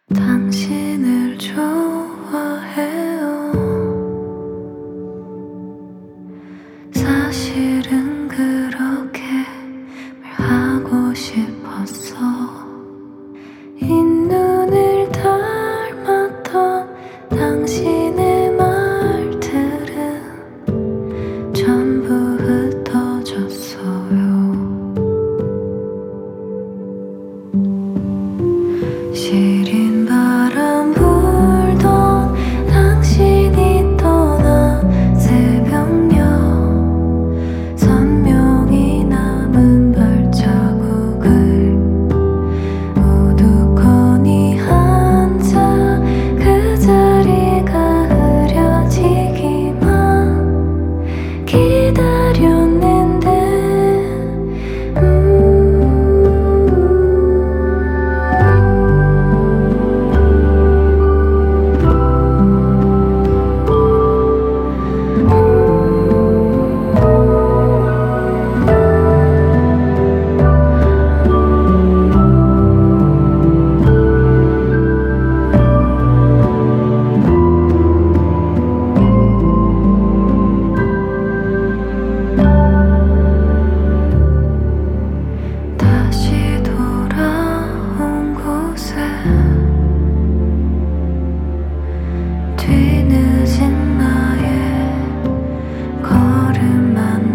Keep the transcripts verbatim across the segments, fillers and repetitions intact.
당신을 좋아해요. 사실은 그렇게 말하고 싶었어. 이 눈을 닮았던 당신의 말들은 전부 흩어졌어요. 시린 바람 불던 당신이 떠난 새벽녘, 선명히 남은 발자국을 우두커니 앉아 그 자리가 흐려지기만 기다렸는데 음 다시 돌아온 곳에 뒤늦은 나의 걸음만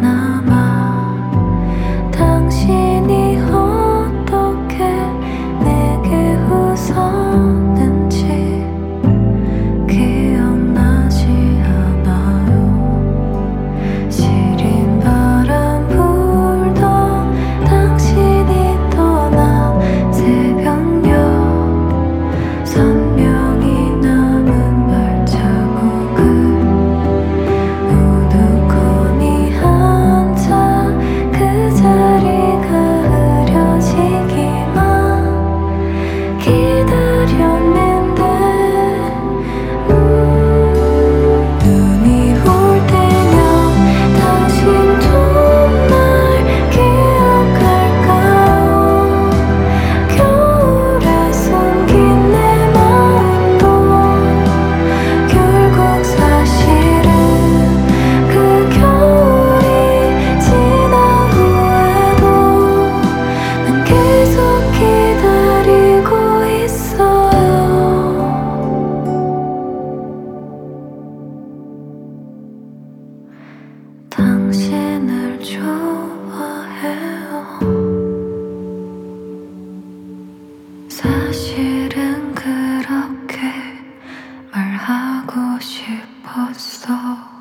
남아 당신이 어떻게 내게 웃었는지 기억나지 않아요. 시린 바람 불던 당신이 떠난 새벽녘, 선명히 남은 발자국을 우두커니 앉아 그 자리가 흐려지기만 기다렸는데 음 눈이 올 때면 당신 정말 기억할까요? 겨울에 숨긴 내 마음도 결국 사실은 그 겨울이 지난 후에도 난 계속 기다리고 있어요. 당신을 좋아해요. 사실은 그렇게 말하고 싶었어.